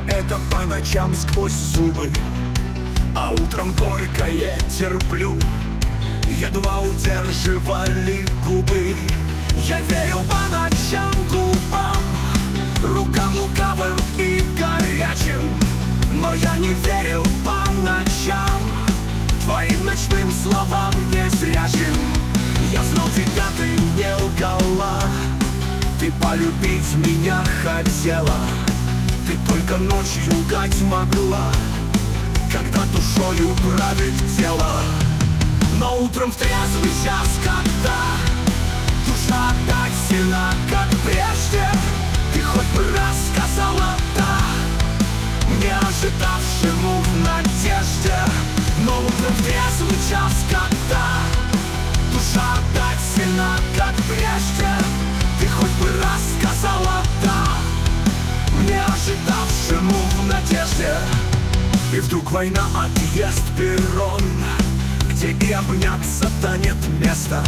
это по ночам сквозь зубы, а утром горькое терплю. Едва удерживали губы. Я верил по ночам губам, рукам лукавым и горячим. Но я не верил по ночам твоим ночным словам незрячим. Я знал тебя, ты не лгала, ты полюбить меня хотела. Ты только ночью лгать могла, когда душою правит тело. Но утром в трезвый час, когда душа так сильна, как прежде, ты хоть бы раз сказала «да» не ожидавшему в надежде. Но утром в трезвый час, когда душа так сильна, как прежде, ты хоть бы раз сказала «да» не ожидавшему в надежде. И вдруг война, отъезд, перрон, где и обняться-то нет места.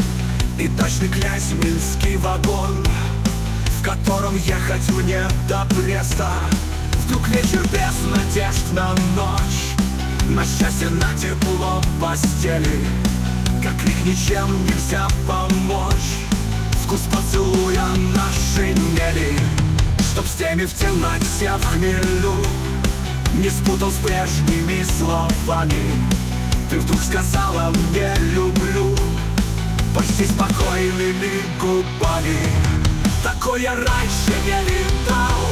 И точный князь минский вагон, в котором ехать мне до Бреста. Вдруг вечер без надежд на ночь, на счастье, на тепло постели. Как их ничем нельзя помочь, вкус поцелуя на шинели. Чтоб с теми в темноте в хмелю не спутал с прежними словами, ты вдруг сказала мне «люблю» почти спокойными губами. Такой я раньше не видал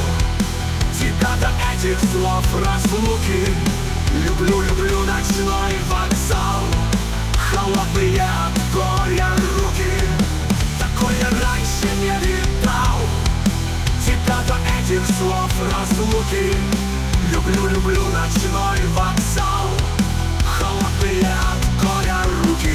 тебя до этих слов разлуки. Люблю, люблю ночной вокзал, холодные от горя руки. Такой я раньше не видал тебя до этих слов разлуки. Люблю, люблю ночной вокзал, холодные от горя руки.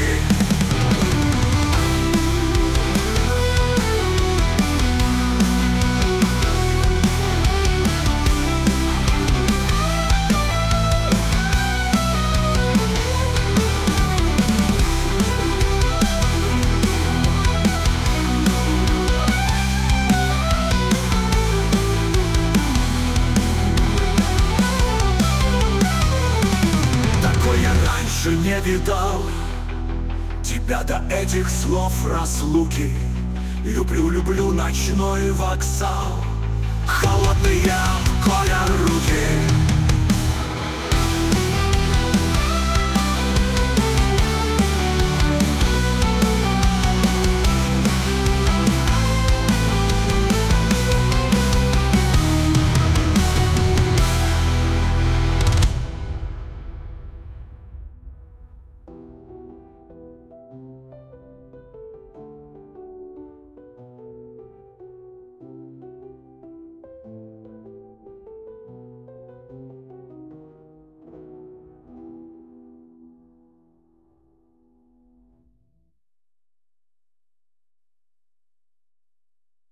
Не видал тебя до этих слов разлуки. Люблю, люблю ночной вокзал, холодные